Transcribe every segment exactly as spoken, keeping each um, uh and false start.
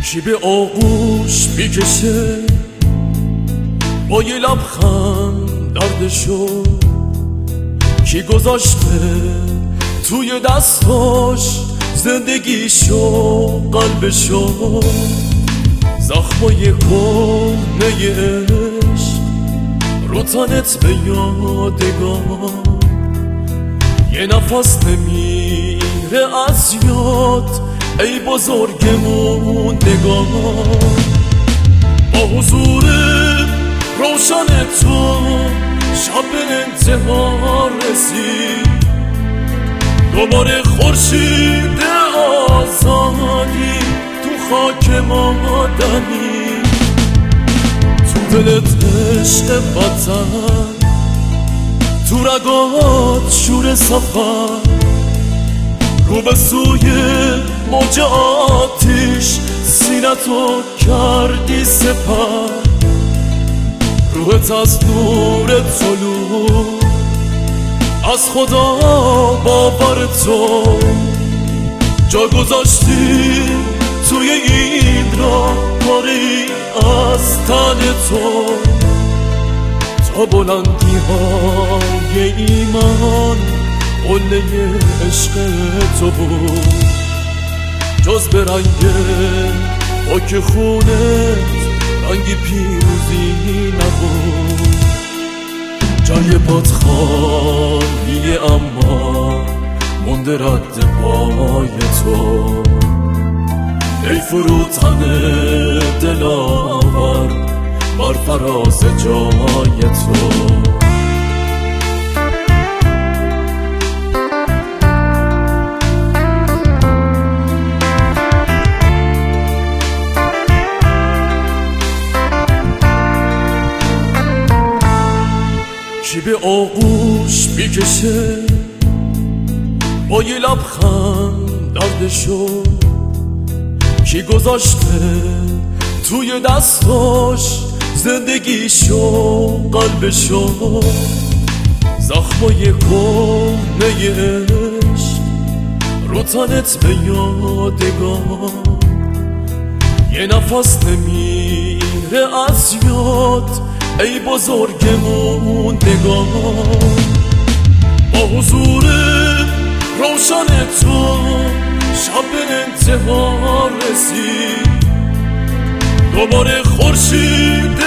کی به آغوش میکشه با یه لبخند دردشو، کی گذاشته توی دستاش زندگیشو قلبشو، زخمای کهنه عشق رو تنت به یادگار، یه نفس نمیره از یاد ای بزرگ موندگار. با حضور روشن تو شب انتها رسید، دوباره خورشید آزادی تو خاک ما دمید. تو دلت عشق وطن، تو رگات شور سفر، رو به سوی موج آتیش سینتو کردی سپر. روحت از نور طلوع از خدا باور تو جا گذاشتی توی این راه، پاری از تن تو تا بلندی های ایمان قله عشق تو بود. جز به رنگ خاک خونت رنگی پیروزی نبود. جای پات خالیه اما مونده رد پای تو، ای فروتن دلاور بر فراز جای تو. کی به آغوش میکشه با یه لبخند دردشو، کی گذاشته توی دستاش زندگیشو قلبشو، زخمای کهنه عشق رو تنت به یادگار، یه نفس نمیره از یاد ای بزرگ موندگار. با حضور روشن تو شب انتها رسید، دوباره خورشید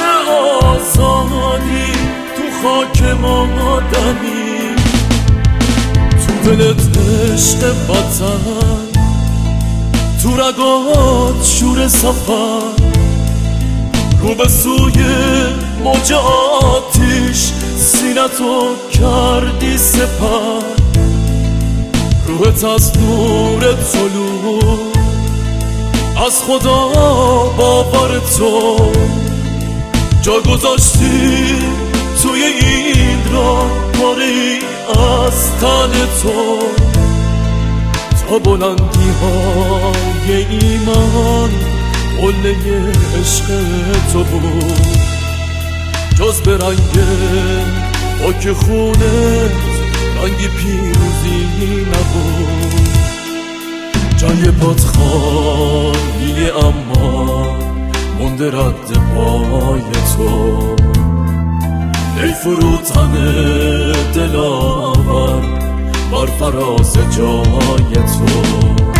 آزادی تو خاک ما دمید. تو دلت عشق وطن، تو رگات شور سفر، رو به سوی موج آتیش سینتو کردی سپر. روحت از نور طلوع از خدا باور تو جا گذاشتی توی این راه، پاری از تن تو تا بلندی های ایمان قله عشق تو بود. جز به رنگ خاک خونت رنگی پیروزی نبود. جای پات خالیه اما مونده رد پای تو، ای فروتن دلاور بر فراز جای تو.